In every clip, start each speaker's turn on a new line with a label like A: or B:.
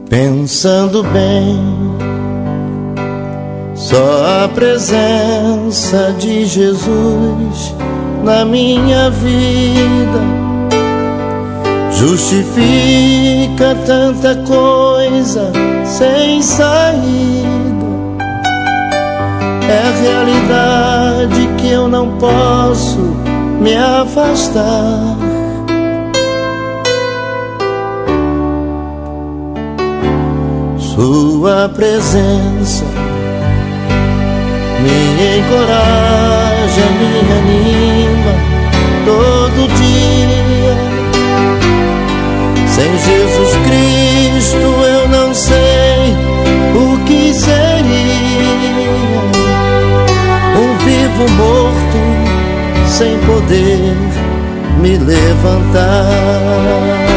A: Pensando bem, só a presença de Jesus na minha vida justifica tanta coisa sem saída. É a realidade que eu não posso me afastar. Sua presença me encoraja, me anima todo dia. Sem Jesus Cristo eu não sei o que seria. Um vivo morto sem poder me levantar.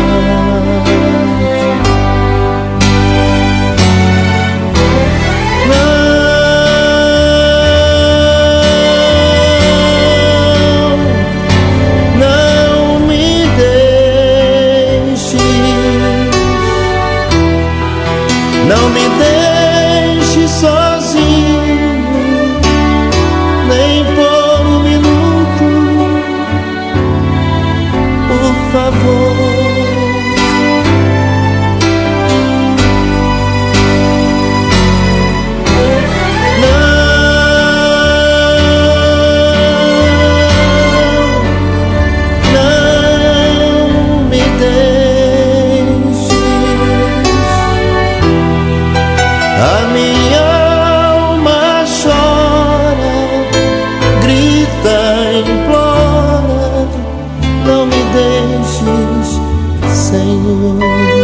A: Não me deixe sozinho, nem por um minuto, por favor. Não me deixe. A minha alma chora, grita, implora, não me deixes, Senhor.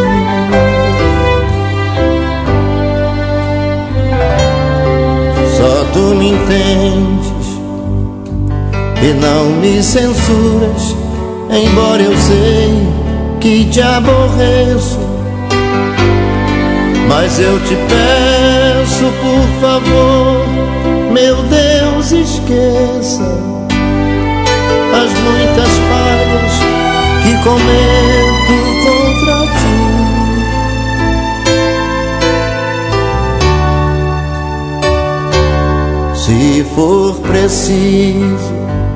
A: Só tu me entendes e não me censuras, embora eu sei que te aborreço. Mas eu te peço, por favor, meu Deus, esqueça as muitas falhas que cometo contra ti. Se for preciso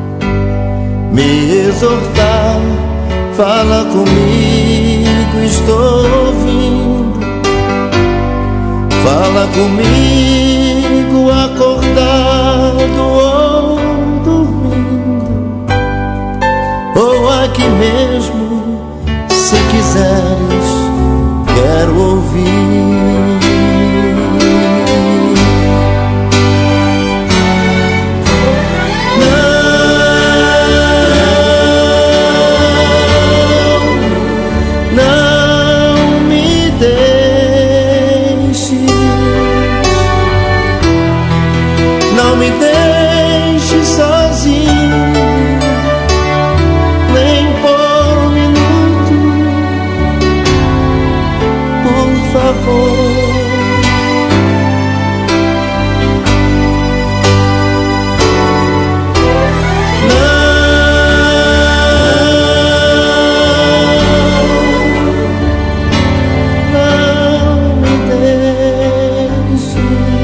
A: me exortar, fala comigo, estou ouvindo. Fala comigo acordado ou dormindo, ou aqui mesmo, se quiseres, quero ouvir. Não me deixe. Não me deixe sozinho, nem por um minuto, por favor. Não me deixe.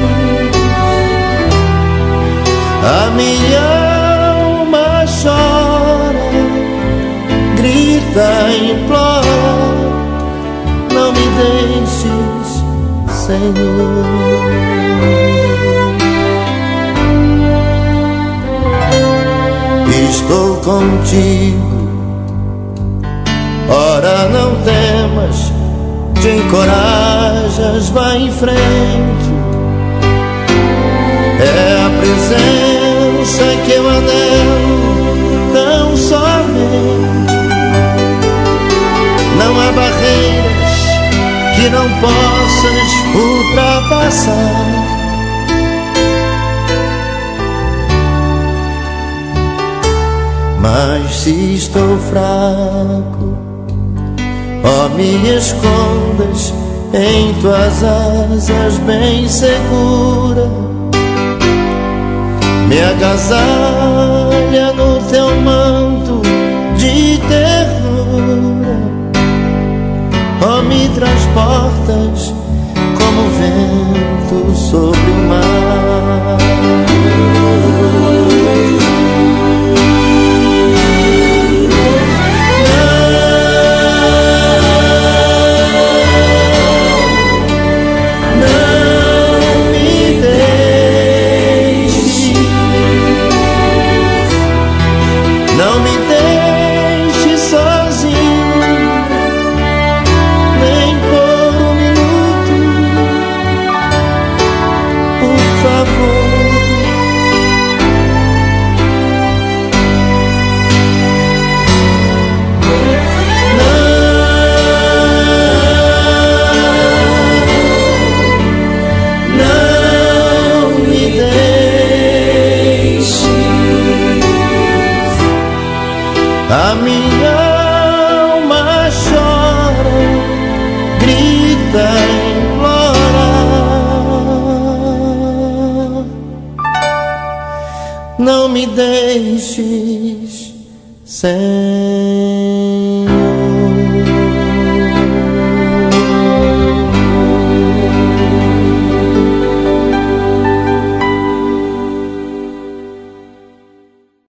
A: A minha alma chora, grita, implora, não me deixes, Senhor. Estou contigo, ora não temas, te encorajas, vai em frente. É a presença que eu anelo tão somente. Não há barreiras que não possas ultrapassar. Mas se estou fraco, ó, me escondas em tuas asas bem segura. Me agasalha no teu manto de ternura. Oh, me transportas como o vento sobre o mar. Não me deixe sozinho, nem por um minuto, por favor. Não me deixe. A minha alma chora, grita, implora. Não me deixes sem